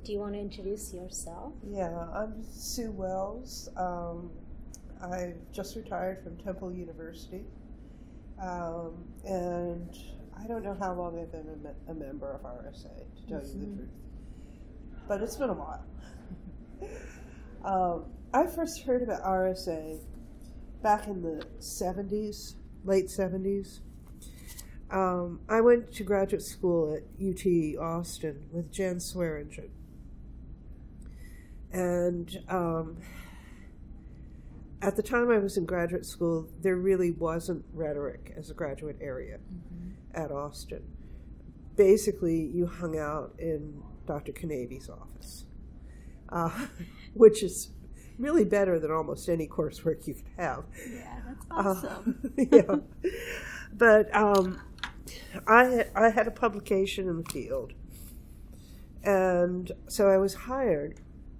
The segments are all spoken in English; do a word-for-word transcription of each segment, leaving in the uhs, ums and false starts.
Do you want to introduce yourself? Yeah, I'm Sue Wells. Um, I just retired from Temple University. Um, and I don't know how long I've been a, me- a member of R S A, to tell mm-hmm. you the truth. But it's been a while. um, I first heard about R S A back in the seventies, late seventies. Um, I went to graduate school at U T Austin with Jan Swearingen. And um, at the time I was in graduate school, there really wasn't rhetoric as a graduate area mm-hmm. at Austin. Basically, you hung out in Doctor Canavy's office, uh, which is really better than almost any coursework you could have. Yeah, that's awesome. Uh, yeah. But um, I, I had a publication in the field, and so I was hired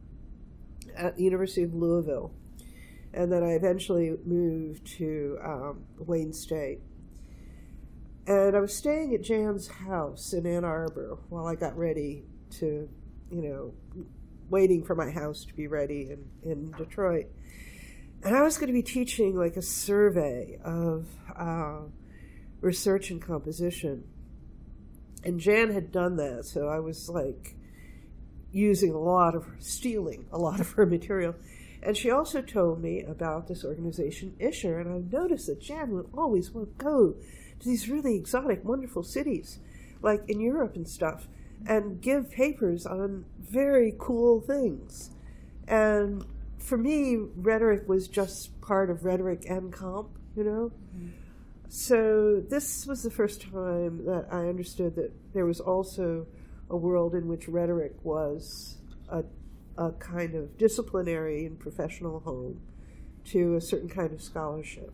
at the University of Louisville, and then I eventually moved to um, Wayne State. And I was staying at Jan's house in Ann Arbor while I got ready to, you know, waiting for my house to be ready in, in Detroit. And I was going to be teaching like a survey of uh, research and composition. And Jan had done that, so I was like using a lot of, stealing a lot of her material. And she also told me about this organization, Isher, and I noticed that Jan would always want to go to these really exotic, wonderful cities, like in Europe and stuff, and give papers on very cool things. And for me, rhetoric was just part of rhetoric and comp, you know? Mm-hmm. So this was the first time that I understood that there was also a world in which rhetoric was a, a kind of disciplinary and professional home to a certain kind of scholarship.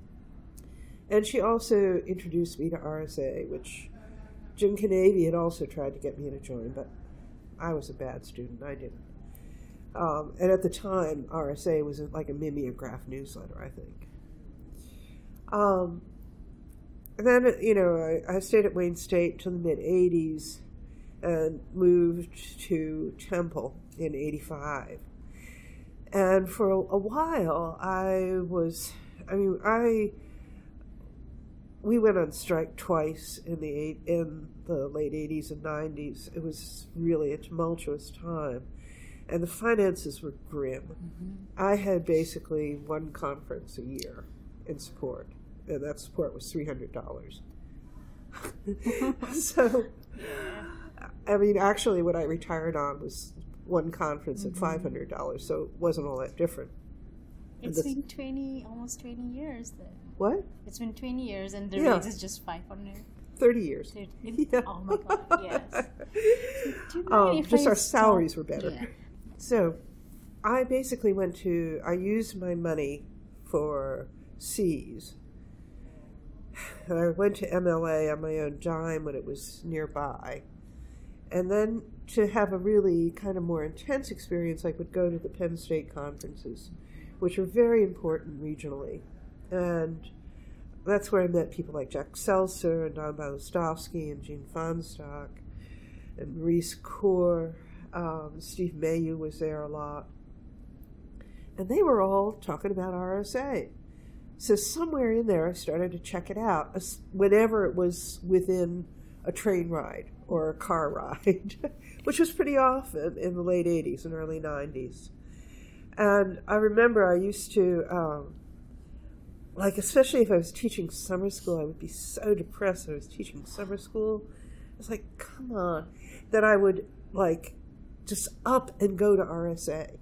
And she also introduced me to R S A, which Jim Canavy had also tried to get me to join, but I was a bad student. I didn't. Um, and at the time, R S A was like a mimeograph newsletter, I think. Um, and then, you know, I, I stayed at Wayne State till the mid-eighties and moved to Temple in eighty-five. And for a, a while, I was, I mean, I... We went on strike twice in the eight, in the late eighties and nineties. It was really a tumultuous time, and the finances were grim. Mm-hmm. I had basically one conference a year in support, and that support was three hundred dollars. So, I mean, actually, what I retired on was one conference mm-hmm. at five hundred dollars, so it wasn't all that different. It's been twenty, almost twenty years then. What? It's been twenty years, and the yeah. rate is just five hundred. Thirty years. thirty. Yeah. Oh my God! Yes. um, just our salaries were better. Yeah. So, I basically went to. I used my money for C's. And I went to M L A on my own dime when it was nearby, and then to have a really kind of more intense experience, I would go to the Penn State conferences, which were very important regionally. And that's where I met people like Jack Seltzer and Don Balastowski and Gene Fonstock and Maurice Coeur. Um, Steve Mayu was there a lot. And they were all talking about R S A. So somewhere in there I started to check it out whenever it was within a train ride or a car ride, which was pretty often in the late eighties and early nineties. And I remember I used to... Um, Like, especially if I was teaching summer school, I would be so depressed. I was teaching summer school. I was like, come on. Then I would, like, just up and go to R S A.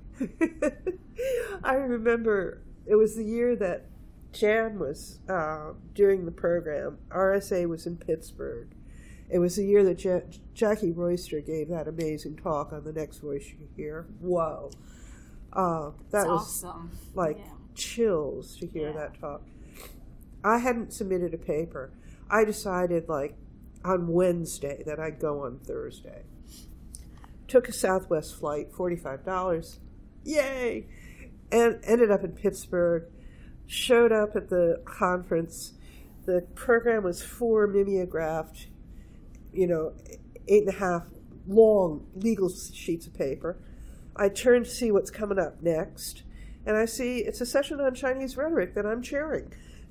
I remember it was the year that Jan was uh, doing the program. R S A was in Pittsburgh. It was the year that ja- Jackie Royster gave that amazing talk on The Next Voice You Hear. Whoa. Uh, that That's was, awesome. like... Yeah. chills to hear yeah. that talk. I hadn't submitted a paper. I decided, like, on Wednesday that I'd go on Thursday. Took a Southwest flight, forty-five dollars. Yay! And ended up in Pittsburgh. Showed up at the conference. The program was four mimeographed, you know, eight and a half long legal sheets of paper. I turn to see what's coming up next, and I see it's a session on Chinese rhetoric that I'm chairing.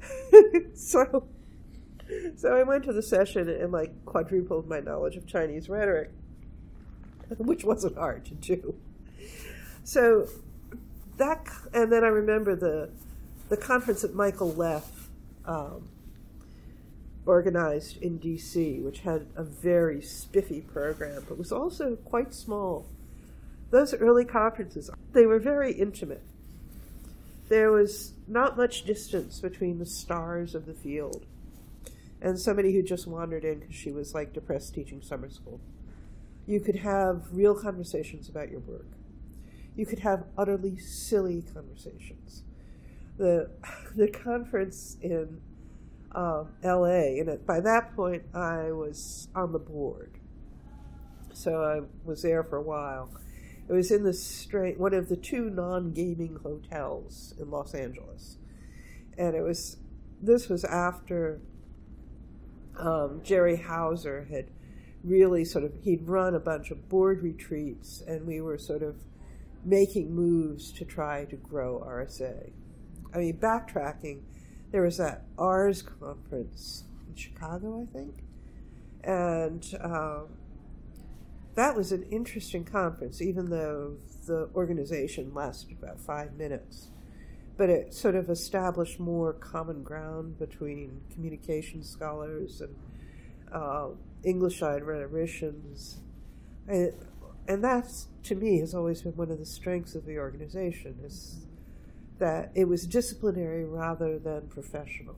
so, so I went to the session and like quadrupled my knowledge of Chinese rhetoric, which wasn't hard to do. So that, and then I remember the the conference that Michael Leff um, organized in D C, which had a very spiffy program, but was also quite small. Those early conferences, they were very intimate. There was not much distance between the stars of the field and somebody who just wandered in because she was like depressed teaching summer school. You could have real conversations about your work. You could have utterly silly conversations. The the conference in uh, L A, and it, by that point I was on the board, so I was there for a while. It was in the straight, one of the two non-gaming hotels in Los Angeles, and it was. This was after um, Jerry Hauser had really sort of he'd run a bunch of board retreats, and we were sort of making moves to try to grow R S A. I mean, backtracking, there was that R S conference in Chicago, I think, and um, that was an interesting conference, even though the organization lasted about five minutes. But it sort of established more common ground between communication scholars and uh, English-eyed rhetoricians. And, and that, to me, has always been one of the strengths of the organization, is that it was disciplinary rather than professional.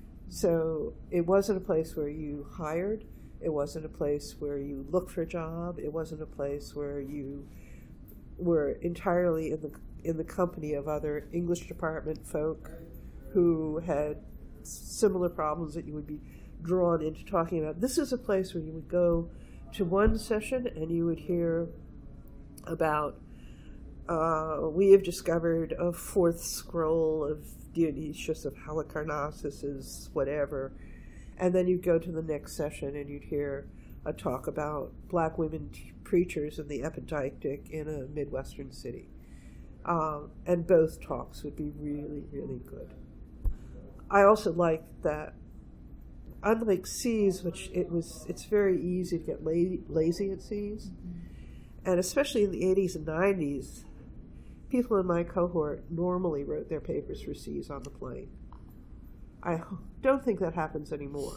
So it wasn't a place where you hired. It wasn't a place where you looked for a job. It wasn't a place where you were entirely in the in the company of other English department folk who had similar problems that you would be drawn into talking about. This is a place where you would go to one session and you would hear about uh, we have discovered a fourth scroll of Dionysius of Halicarnassus's whatever. And then you'd go to the next session and you'd hear a talk about black women t- preachers in the epideictic in a Midwestern city. Um, and both talks would be really, really good. I also liked that, unlike C's, which it was, it's very easy to get la- lazy at C's, mm-hmm. and especially in the eighties and nineties, people in my cohort normally wrote their papers for C's on the plane. I don't think that happens anymore.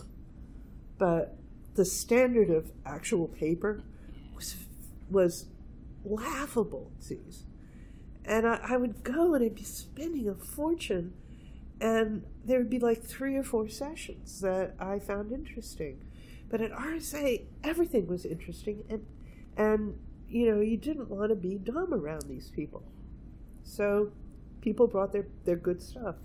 But the standard of actual paper was was laughable at C's. And I, I would go and I'd be spending a fortune, and there would be like three or four sessions that I found interesting. But at R S A, everything was interesting, and, and you know, you didn't want to be dumb around these people. So people brought their, their good stuff.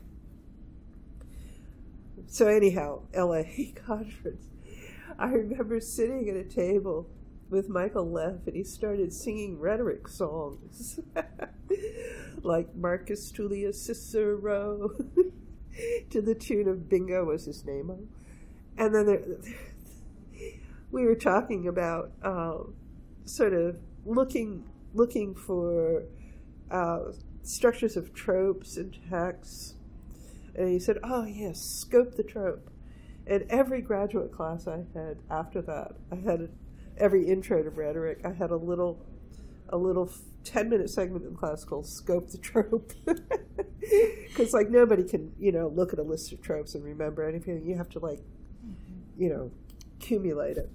So anyhow, L A conference. I remember sitting at a table with Michael Leff, and he started singing rhetoric songs, like Marcus Tullius Cicero, to the tune of Bingo was his name. And then there, we were talking about uh, sort of looking looking for uh, structures of tropes and texts. And he said, oh, yes, scope the trope. And every graduate class I had after that, I had a, every intro to rhetoric, I had a little a little ten-minute segment in class called Scope the Trope. Because, like, nobody can, you know, look at a list of tropes and remember anything. You have to, like, you know, accumulate it.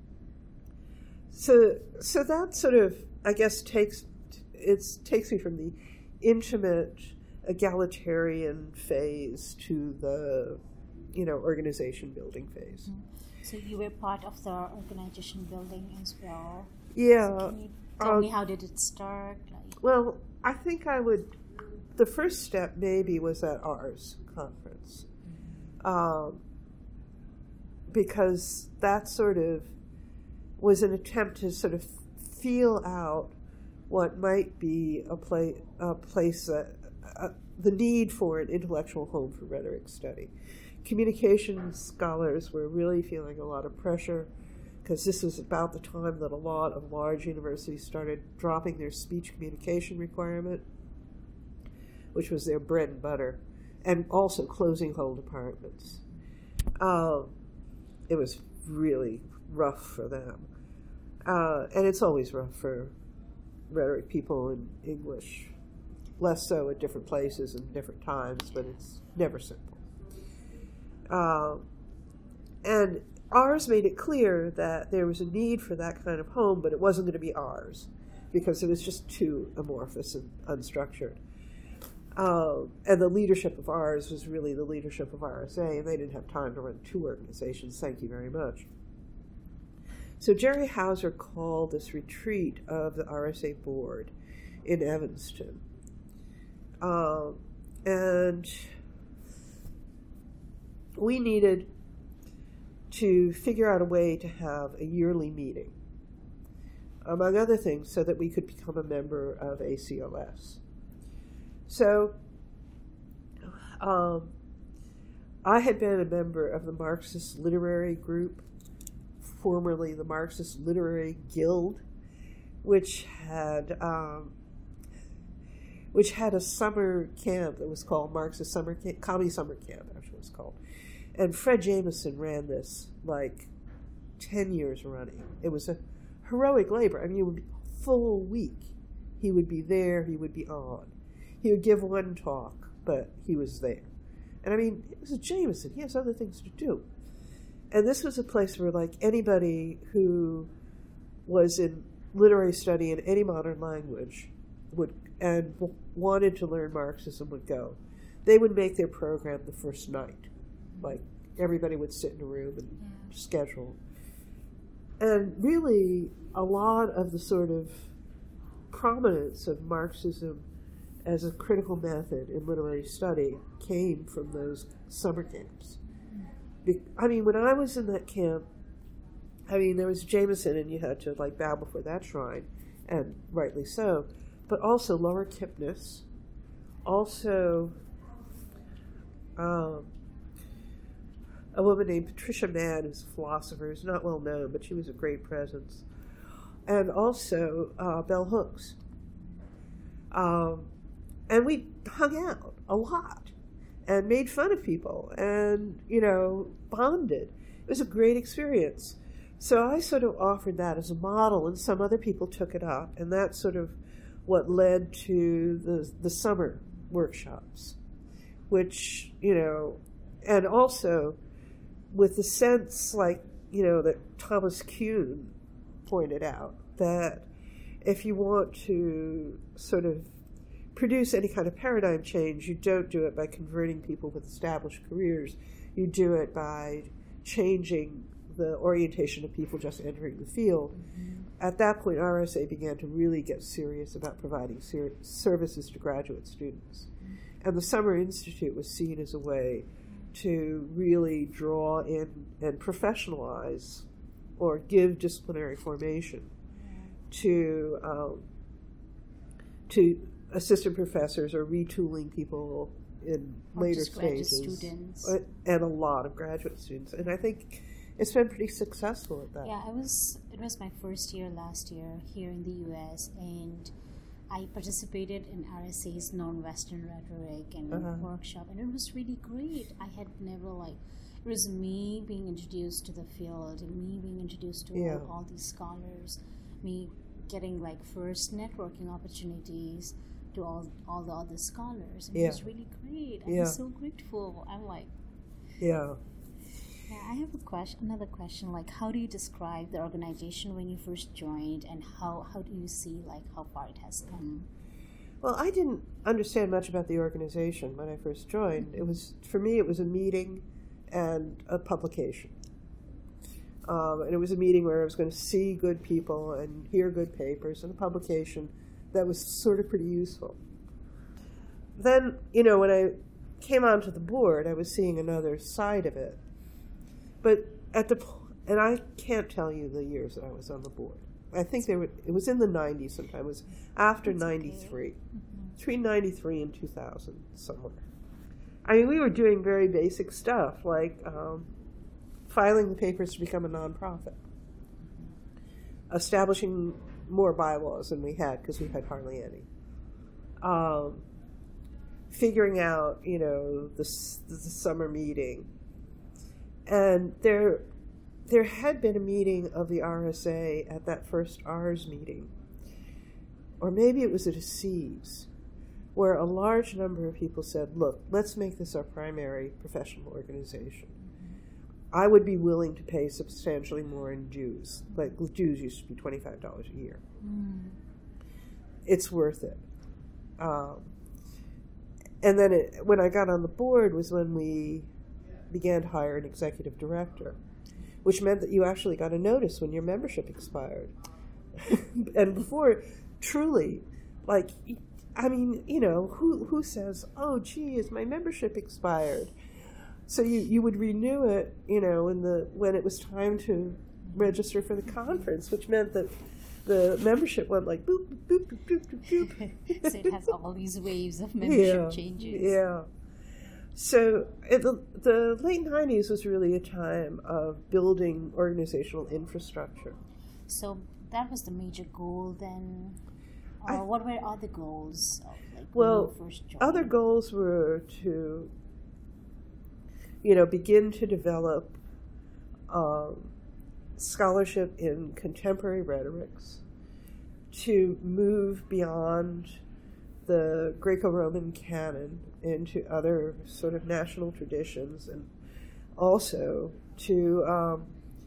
So, so that sort of, I guess, takes it's takes me from the intimate egalitarian phase to the, you know, organization building phase. So you were part of the organization building as well. Yeah. So can you tell um, me, how did it start? Like, well, I think I would. The first step maybe was at ours conference, mm-hmm. um, because that sort of was an attempt to sort of feel out what might be a, play, a place that. Uh, the need for an intellectual home for rhetoric study. Communication scholars were really feeling a lot of pressure because this was about the time that a lot of large universities started dropping their speech communication requirement, which was their bread and butter, and also closing whole departments. Um, it was really rough for them. Uh, and it's always rough for rhetoric people in English. Less so at different places and different times, but it's never simple. Uh, and ours made it clear that there was a need for that kind of home, but it wasn't going to be ours because it was just too amorphous and unstructured. Uh, and the leadership of ours was really the leadership of R S A, and they didn't have time to run two organizations. Thank you very much. So Jerry Hauser called this retreat of the R S A board in Evanston. Uh, and we needed to figure out a way to have a yearly meeting, among other things, so that we could become a member of A C O S. So um, I had been a member of the Marxist Literary Group, formerly the Marxist Literary Guild, which had um, which had a summer camp that was called Marxist Summer Camp, Commie Summer Camp, actually it was called. And Fred Jameson ran this like ten years running. It was a heroic labor. I mean, it would be a full week. He would be there, he would be on. He would give one talk, but he was there. And I mean, it was a Jameson. He has other things to do. And this was a place where, like, anybody who was in literary study in any modern language would and w- wanted to learn Marxism would go. They would make their program the first night. Like, everybody would sit in a room and yeah. schedule. And really, a lot of the sort of prominence of Marxism as a critical method in literary study came from those summer camps. Be- I mean, when I was in that camp, I mean, there was Jameson, and you had to, like, bow before that shrine, and rightly so, but also Laura Kipnis, also um, a woman named Patricia Mann, who's a philosopher, who's not well known, but she was a great presence, and also uh, Bell Hooks. Um, and we hung out a lot and made fun of people and, you know, bonded. It was a great experience. So I sort of offered that as a model, and some other people took it up, and that's sort of what led to the the summer workshops, which, you know, and also with the sense, like, you know, that Thomas Kuhn pointed out, that if you want to sort of produce any kind of paradigm change, you don't do it by converting people with established careers. You do it by changing the orientation of people just entering the field. Mm-hmm. At that point, R S A began to really get serious about providing ser- services to graduate students. Mm-hmm. And the Summer Institute was seen as a way to really draw in and professionalize or give disciplinary formation to um, to assistant professors or retooling people in or later just graduate stages, students. and a lot of graduate students. And I think it's been pretty successful at that. Yeah, I was. It was my first year last year here in the U S, and I participated in R S A's non-Western rhetoric and uh-huh. workshop, and it was really great. I had never like. It was me being introduced to the field, and me being introduced to yeah. all, all these scholars, me getting like first networking opportunities to all all the other scholars. And yeah. It was really great. I'm yeah. so grateful. I'm like, yeah. yeah. I have a question. Another question. Like, how do you describe the organization when you first joined, and how how do you see like how far it has come? Well, I didn't understand much about the organization when I first joined. It was for me, it was a meeting and a publication. Um, and it was a meeting where I was going to see good people and hear good papers, and a publication that was sort of pretty useful. Then, you know, when I came onto the board, I was seeing another side of it. But at the and I can't tell you the years that I was on the board. I think there were, it was in the nineties sometime. It was after ninety-three. Okay. Mm-hmm. Between ninety-three and two thousand, somewhere. I mean, we were doing very basic stuff, like um, filing the papers to become a nonprofit. establishing more bylaws than we had because we had hardly any. Um, figuring out, you know, the, the summer meeting. And there, there had been a meeting of the R S A at that first R S meeting, or maybe it was at a C's, where a large number of people said, look, let's make this our primary professional organization. I would be willing to pay substantially more in dues. Like, dues used to be twenty-five dollars a year. Mm. It's worth it. Um, and then it, when I got on the board was when we began to hire an executive director, which meant that you actually got a notice when your membership expired. And before, truly, like, I mean, you know, who who says, oh, geez, my membership expired? So you, you would renew it, you know, in the when it was time to register for the conference, which meant that the membership went like boop, boop, boop, boop, boop, boop. So it has all these waves of membership yeah, changes. Yeah. So it, the, the late nineties was really a time of building organizational infrastructure. So that was the major goal then? Or I, what were other goals? Of, like, well, when you first joined? Other goals were to, you know, begin to develop um, scholarship in contemporary rhetorics, to move beyond the Greco-Roman canon into other sort of national traditions, and also to um,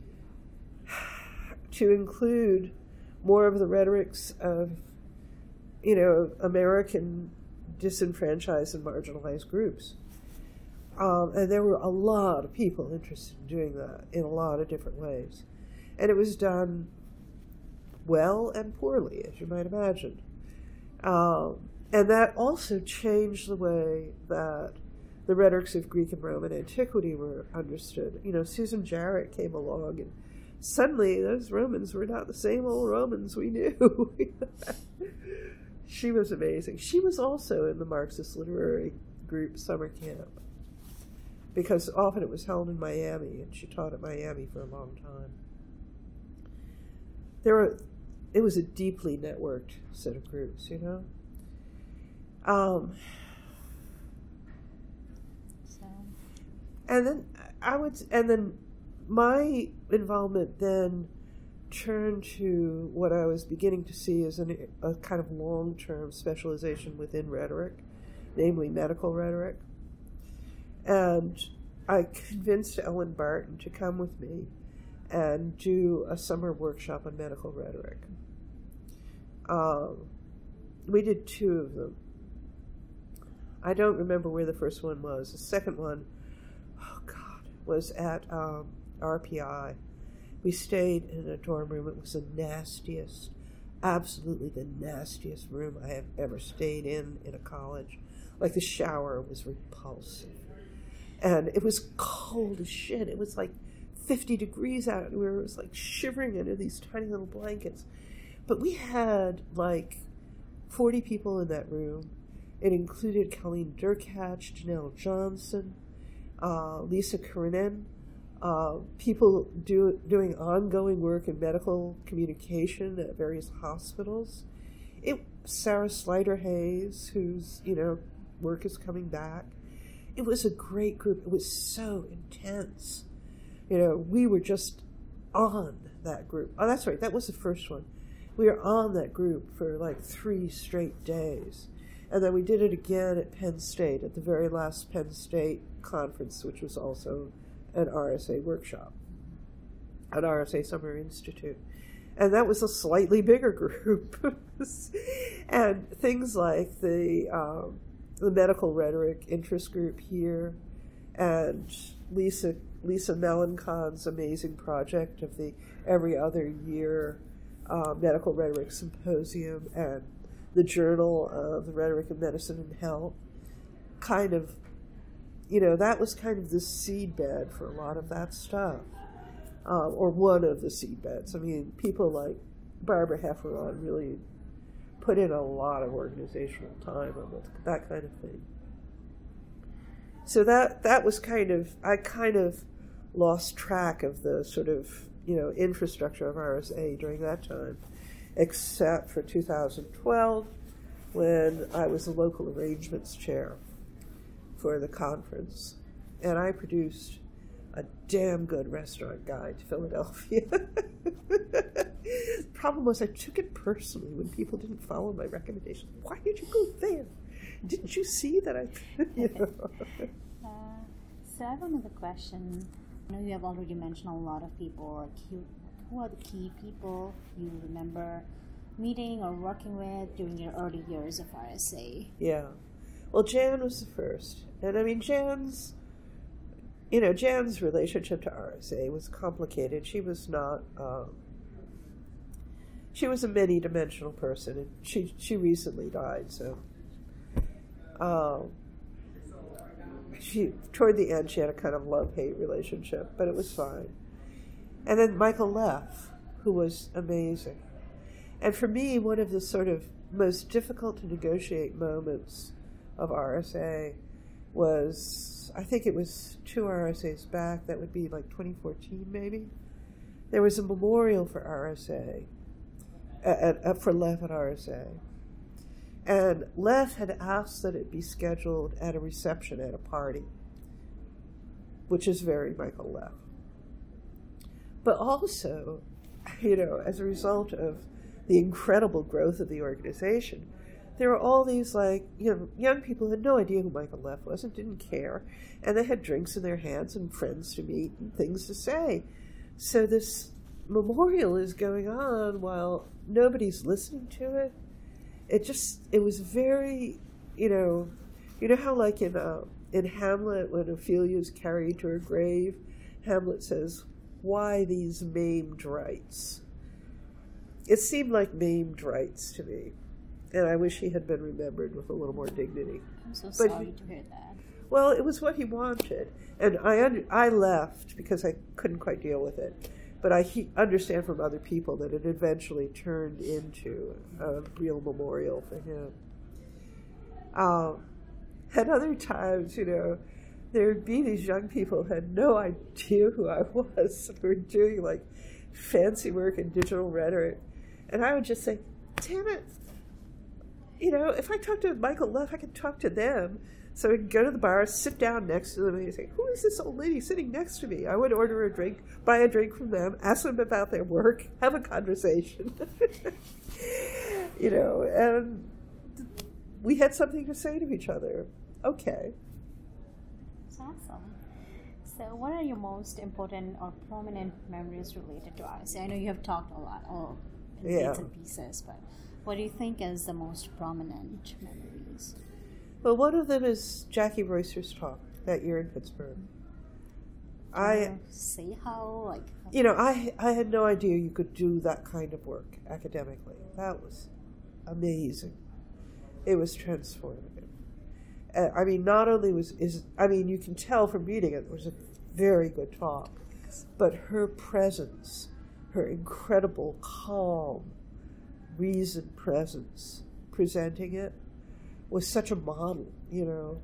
to include more of the rhetorics of, you know, American disenfranchised and marginalized groups. Um, and there were a lot of people interested in doing that in a lot of different ways. And it was done well and poorly, as you might imagine. Um, and that also changed the way that the rhetorics of Greek and Roman antiquity were understood. You know, Susan Jarrett came along, and suddenly those Romans were not the same old Romans we knew. She was amazing. She was also in the Marxist literary group summer camp, because often it was held in Miami, and she taught at Miami for a long time. There were, it was a deeply networked set of groups, you know. Um, so. And then I would, and then my involvement then turned to what I was beginning to see as an, a kind of long-term specialization within rhetoric, namely medical rhetoric. And I convinced Ellen Barton to come with me and do a summer workshop on medical rhetoric. Um, we did two of them. I don't remember where the first one was. The second one, oh God, was at um, R P I. We stayed in a dorm room. It was the nastiest, absolutely the nastiest room I have ever stayed in in a college. Like, the shower was repulsive. And it was cold as shit. It was like fifty degrees out. We were, it was like shivering under these tiny little blankets. But we had like forty people in that room. It included Colleen Durkach, Janelle Johnson, uh, Lisa Kiernan, uh, people do, doing ongoing work in medical communication at various hospitals. It Sarah Slider Hayes, whose, you know, work is coming back. It was a great group. It was so intense. You know, we were just on that group. Oh, that's right. That was the first one. We were on that group for like three straight days. And then we did it again at Penn State, at the very last Penn State conference, which was also an R S A workshop, an R S A Summer Institute. And that was a slightly bigger group. And things like the... Um, the medical rhetoric interest group here, and Lisa Lisa Melancon's amazing project of the every other year uh, medical rhetoric symposium, and the Journal of the Rhetoric of Medicine and Health. Kind of, you know, that was kind of the seedbed for a lot of that stuff, uh, or one of the seedbeds. I mean, people like Barbara Hefferon really put in a lot of organizational time on that kind of thing. So that that was kind of, I kind of lost track of the sort of you know, infrastructure of R S A during that time, except for two thousand twelve, when I was the local arrangements chair for the conference, and I produced a damn good restaurant guide to Philadelphia. The problem was I took it personally when people didn't follow my recommendations. Why did you go there? Didn't you see that I, you know? uh, so I have another question. I know you have already mentioned a lot of people. Like you, who are the key people you remember meeting or working with during your early years of R S A? Yeah. Well, Jan was the first. And I mean, Jan's, you know, Jan's relationship to R S A was complicated. She was not, um, she was a many-dimensional person, and she she recently died, so. Um, she, toward the end, she had a kind of love-hate relationship, but it was fine. And then Michael Leff, who was amazing. And for me, one of the sort of most difficult to negotiate moments of R S A was, I think it was two R S As back, that would be like twenty fourteen maybe. There was a memorial for R S A, uh, uh, for Leff at R S A. And Leff had asked that it be scheduled at a reception at a party, which is very Michael Leff. But also, you know, as a result of the incredible growth of the organization, there were all these, like, you know, young people who had no idea who Michael Leff was and didn't care, and they had drinks in their hands and friends to meet and things to say. So this memorial is going on while nobody's listening to it. It just, it was very, you know, you know how like in uh, in Hamlet, when Ophelia is carried to her grave, Hamlet says, "Why these maimed rites?" It seemed like maimed rites to me, and I wish he had been remembered with a little more dignity. I'm so But sorry he, to hear that. Well, it was what he wanted, and I under, I left because I couldn't quite deal with it. But I he, understand from other people that it eventually turned into a real memorial for him. Um, at other times, you know, there would be these young people who had no idea who I was, who were doing like fancy work in digital rhetoric. And I would just say, damn it, you know, if I talk to Michael Leff, I could talk to them. So I could go to the bar, sit down next to them, and say, who is this old lady sitting next to me? I would order a drink, buy a drink from them, ask them about their work, have a conversation. You know, and we had something to say to each other. Okay. That's awesome. So what are your most important or prominent memories related to R S A? I know you have talked a lot, oh, in Yeah. bits and pieces, but what do you think is the most prominent memories? Well, one of them is Jackie Roycer's talk that year in Pittsburgh. I say how, like, how you know, I I had no idea you could do that kind of work academically. That was amazing. It was transformative. Uh, I mean, not only was is I mean, you can tell from reading it, it was a very good talk, but her presence, her incredible, calm, reasoned presence presenting it was such a model, you know.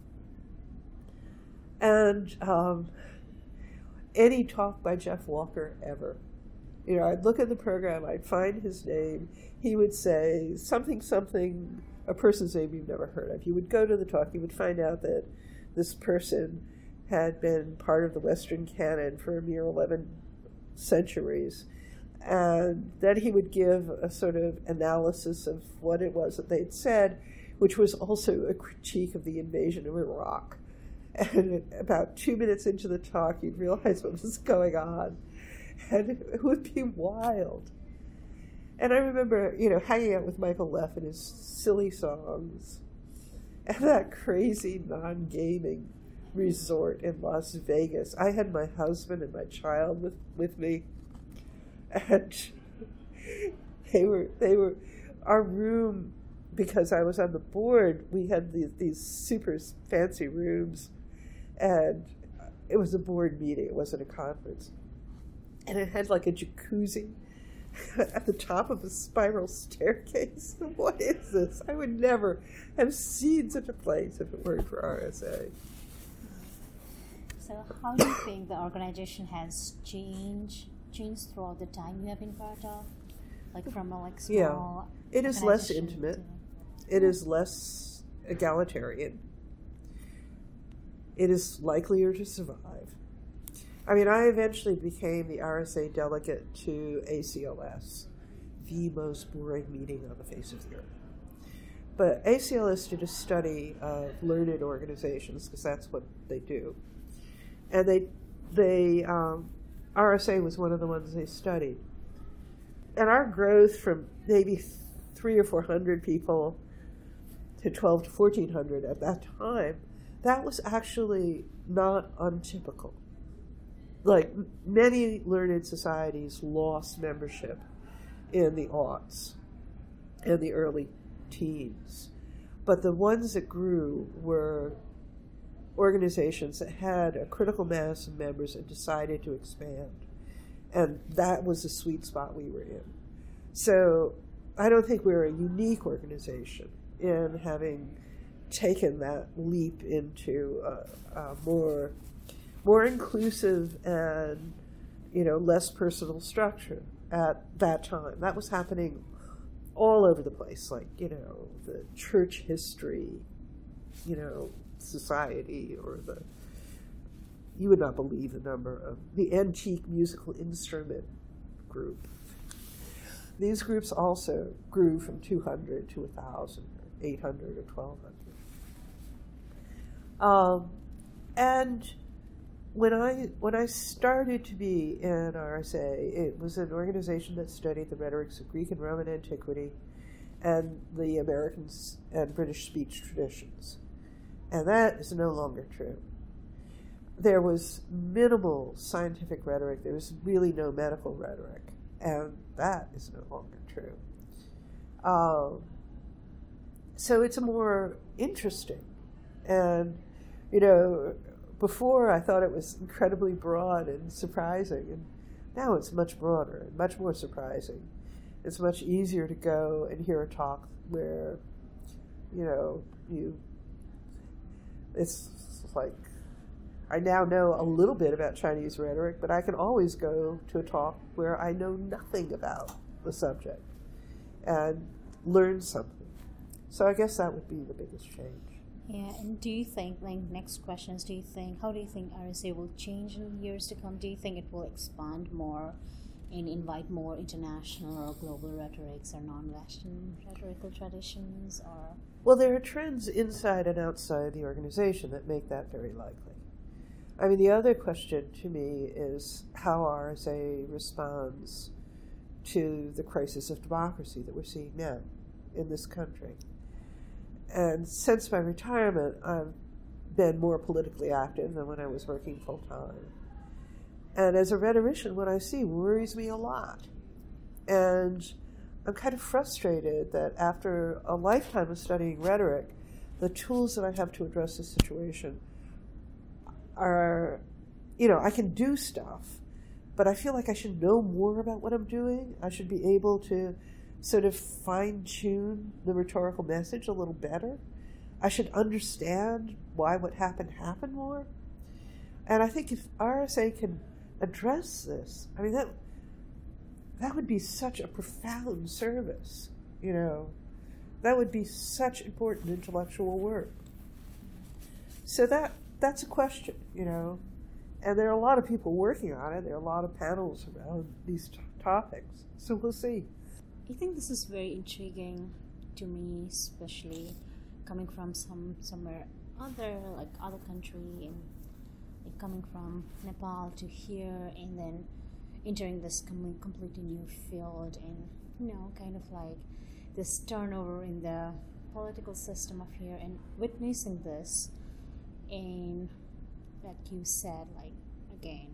And um, any talk by Jeff Walker ever. You know, I'd look at the program, I'd find his name, he would say something, something, a person's name you've never heard of. You would go to the talk, you would find out that this person had been part of the Western canon for a mere eleven centuries. And then he would give a sort of analysis of what it was that they'd said, which was also a critique of the invasion of Iraq. And about two minutes into the talk, you'd realize what was going on. And it would be wild. And I remember, you know, hanging out with Michael Leff and his silly songs and that crazy non-gaming resort in Las Vegas. I had my husband and my child with, with me. And they were, they were, our room, because I was on the board, we had these, these super fancy rooms, and it was a board meeting, it wasn't a conference. And it had like a jacuzzi at the top of a spiral staircase. What is this? I would never have seen such a place if it weren't for R S A. So how do you think the organization has changed changed throughout the time you have been part of? Like from a like Yeah. small It is less organization intimate. to- It is less egalitarian. It is likelier to survive. I mean, I eventually became the R S A delegate to A C L S, the most boring meeting on the face of the earth. But A C L S did a study of learned organizations, because that's what they do. And they, they um, R S A was one of the ones they studied. And our growth from maybe three or four hundred people to twelve to fourteen hundred at that time, that was actually not untypical. Like m- many learned societies lost membership in the aughts and the early teens, but the ones that grew were organizations that had a critical mass of members and decided to expand. And that was the sweet spot we were in. So I don't think we're a unique organization in having taken that leap into a, a more more inclusive and, you know, less personal structure at that time. That was happening all over the place, like, you know, the church history, you know, society, or the, you would not believe the number of, the antique musical instrument group. These groups also grew from two hundred to one thousand, or eight hundred, or twelve hundred. Um, and when I when I started to be in R S A, it was an organization that studied the rhetorics of Greek and Roman antiquity and the American and British speech traditions. And that is no longer true. There was minimal scientific rhetoric. There was really no medical rhetoric. And that is no longer true. Um, so it's more interesting. And, you know, before I thought it was incredibly broad and surprising. And now it's much broader and much more surprising. It's much easier to go and hear a talk where, you know, you, it's like, I now know a little bit about Chinese rhetoric, but I can always go to a talk where I know nothing about the subject and learn something. So I guess that would be the biggest change. Yeah, and do you think, like, next question is, do you think, how do you think R S A will change in years to come? Do you think it will expand more and invite more international or global rhetorics or non-Western rhetorical traditions? Or Well, there are trends inside and outside the organization that make that very likely. I mean, the other question to me is how R S A responds to the crisis of democracy that we're seeing now in this country. And since my retirement, I've been more politically active than when I was working full-time. And as a rhetorician, what I see worries me a lot. And I'm kind of frustrated that after a lifetime of studying rhetoric, the tools that I have to address this situation are, you know, I can do stuff, but I feel like I should know more about what I'm doing. I should be able to sort of fine-tune the rhetorical message a little better. I should understand why what happened happened more. And I think if R S A can address this, I mean, that that would be such a profound service, you know. That would be such important intellectual work. So that that's a question, you know. And there are a lot of people working on it. There are a lot of panels around these t- topics. So we'll see. I think this is very intriguing to me, especially coming from some somewhere other, like other country, and like coming from Nepal to here, and then entering this com- completely new field, and you know, kind of like this turnover in the political system of here, and witnessing this, and like you said, like again,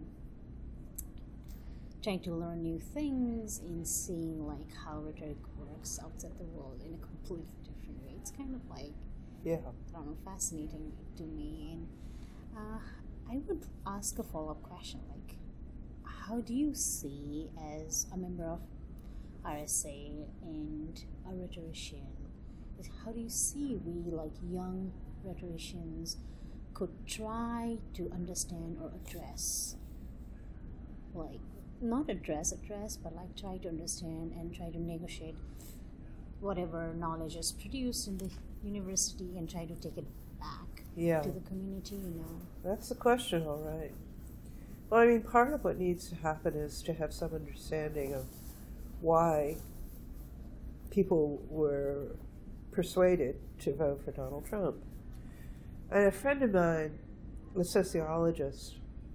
trying to learn new things and seeing like how rhetoric works outside the world in a completely different way. It's kind of like, Yeah. I don't know, fascinating to me. And uh, I would ask a follow-up question, like, how do you see, as a member of R S A and a rhetorician, is how do you see we, like young rhetoricians, could try to understand or address like not address address, but like try to understand and try to negotiate whatever knowledge is produced in the university and try to take it back Yeah. to the community, you know. That's the question, all right. Well, I mean, part of what needs to happen is to have some understanding of why people were persuaded to vote for Donald Trump. And a friend of mine, a sociologist,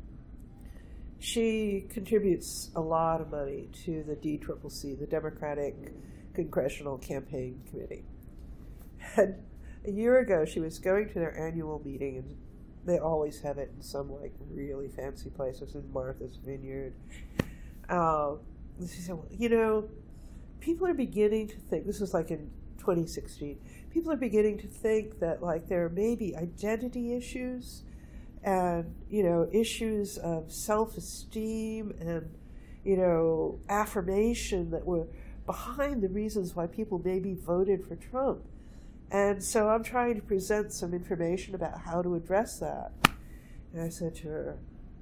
she contributes a lot of money to the D C C C, the Democratic Congressional Campaign Committee. And a year ago, she was going to their annual meeting, and they always have it in some like really fancy places in Martha's Vineyard. Uh, she said, well, you know, people are beginning to think, this was like in twenty sixteen, people are beginning to think that like there may be identity issues and, you know, issues of self-esteem and, you know, affirmation that were behind the reasons why people maybe voted for Trump. And so I'm trying to present some information about how to address that. And I said to her,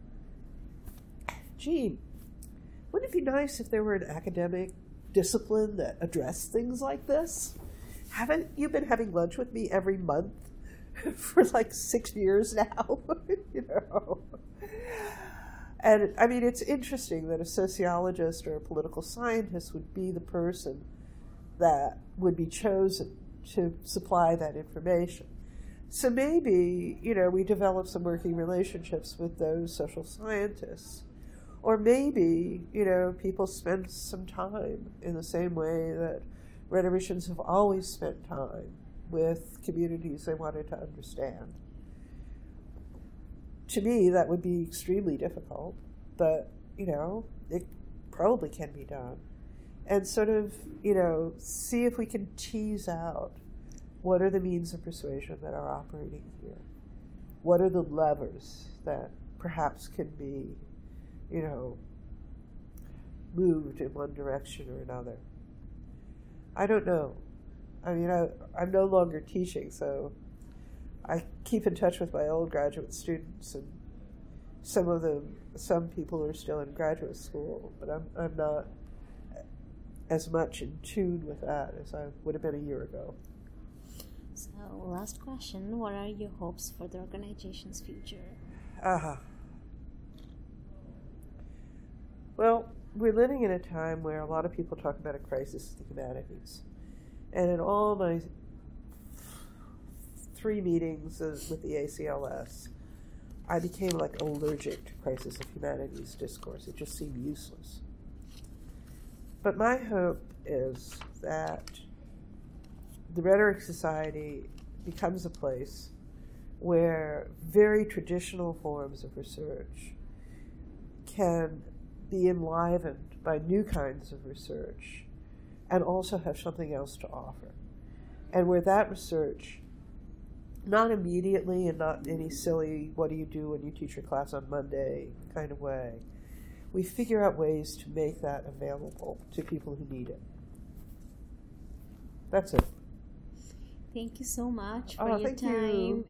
Jean, wouldn't it be nice if there were an academic discipline that addressed things like this? Haven't you been having lunch with me every month for like six years now? You know? And I mean, it's interesting that a sociologist or a political scientist would be the person that would be chosen to supply that information. So maybe, you know, we develop some working relationships with those social scientists. Or maybe, you know, people spend some time in the same way that rhetoricians have always spent time with communities they wanted to understand. To me, that would be extremely difficult, but, you know, it probably can be done. And sort of, you know, see if we can tease out what are the means of persuasion that are operating here. What are the levers that perhaps can be, you know, moved in one direction or another. I don't know. I mean, I, I'm no longer teaching, so I keep in touch with my old graduate students, and some of them, some people are still in graduate school, but I'm, I'm not as much in tune with that as I would have been a year ago. So, last question, what are your hopes for the organization's future? Uh-huh. Well, we're living in a time where a lot of people talk about a crisis of the humanities. And in all my three meetings with the A C L S, I became like allergic to crisis of humanities discourse. It just seemed useless. But my hope is that the Rhetoric Society becomes a place where very traditional forms of research can be enlivened by new kinds of research and also have something else to offer. And where that research, not immediately and not in any silly, what do you do when you teach your class on Monday kind of way, we figure out ways to make that available to people who need it. That's it. Thank you so much for Oh, your thank time. you.